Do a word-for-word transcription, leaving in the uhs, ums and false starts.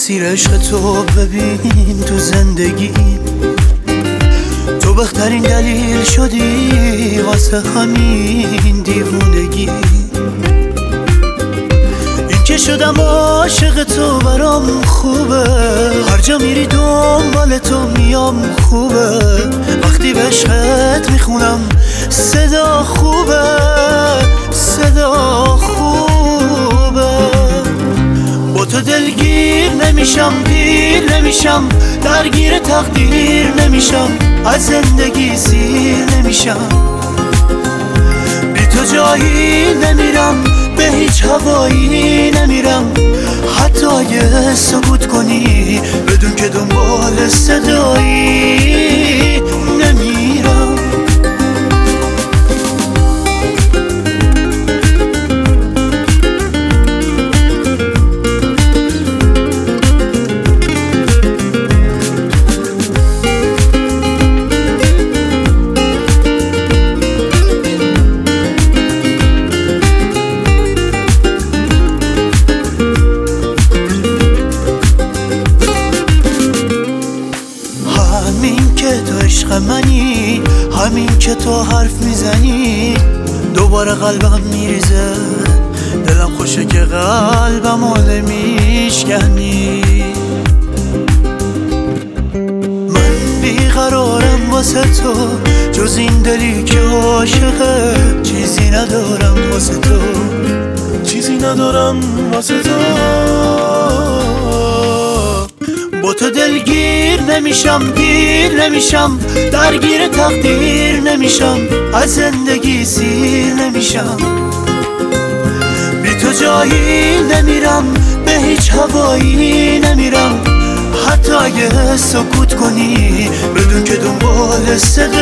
تأثیر عشق تو ببین تو زندگی، تو بهترین دلیل شدی واسه همین دیوونگی. این که شدم عاشق تو برام خوبه، هر جا میری دنبال تو میام خوبه، وقتی به عشقت میخونم صدا خوبه، صدا خوبه. با تو دلگیر نمیشم، پیر نمیشم، درگیر تقدیر نمیشم، از زندگی سیر نمیشم. بی تو جایی نمیرم، به هیچ هوایی نمیرم، حتی اگه سکوت کنی بدون که دنبال صدایی نمیرم. همین که تو عشق منی، همین که تو حرف میزنی، دوباره قلبم میریزه، دلم خوشه که قلبم رو نمیشکنی. من بیقرارم واسه تو، جز این دلی که عاشقه، چیزی ندارم واسه تو، چیزی ندارم واسه تو. با تو دلگیر نمیشم، گیر نمیشم، درگیر تقدیر نمیشم، از زندگی سیر نمیشم. بی تو جایی نمیرم، به هیچ هوایی نمیرم، حتی اگه سکوت کنی بدون که دنبال صدا